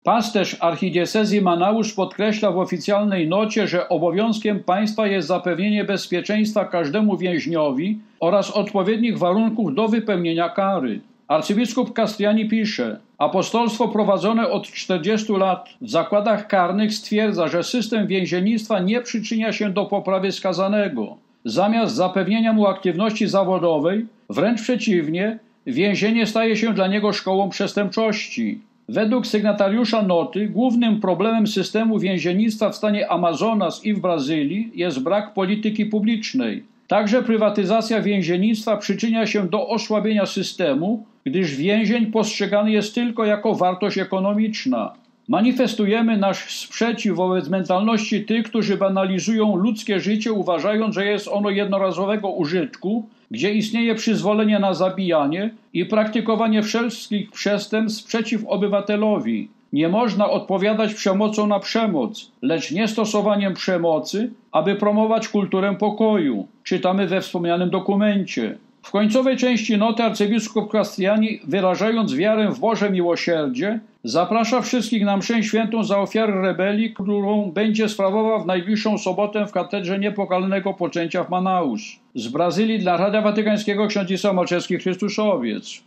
Pasterz archidiecezji Manausz podkreśla w oficjalnej nocie, że obowiązkiem państwa jest zapewnienie bezpieczeństwa każdemu więźniowi oraz odpowiednich warunków do wypełnienia kary. Arcybiskup Castriani pisze: apostolstwo prowadzone od 40 lat w zakładach karnych stwierdza, że system więziennictwa nie przyczynia się do poprawy skazanego. Zamiast zapewnienia mu aktywności zawodowej, wręcz przeciwnie, więzienie staje się dla niego szkołą przestępczości. Według sygnatariusza noty głównym problemem systemu więziennictwa w stanie Amazonas i w Brazylii jest brak polityki publicznej. Także prywatyzacja więziennictwa przyczynia się do osłabienia systemu, gdyż więzień postrzegany jest tylko jako wartość ekonomiczna. Manifestujemy nasz sprzeciw wobec mentalności tych, którzy banalizują ludzkie życie, uważając, że jest ono jednorazowego użytku, gdzie istnieje przyzwolenie na zabijanie i praktykowanie wszelkich przestępstw przeciw obywatelowi. Nie można odpowiadać przemocą na przemoc, lecz niestosowaniem przemocy, aby promować kulturę pokoju. Czytamy we wspomnianym dokumencie. W końcowej części noty arcybiskup Castriani, wyrażając wiarę w Boże miłosierdzie, zaprasza wszystkich na mszę świętą za ofiary rebelii, którą będzie sprawował w najbliższą sobotę w katedrze Niepokalanego Poczęcia w Manaus. Z Brazylii dla Radia Watykańskiego ksiądz Isao Malczewski, Chrystuszowiec.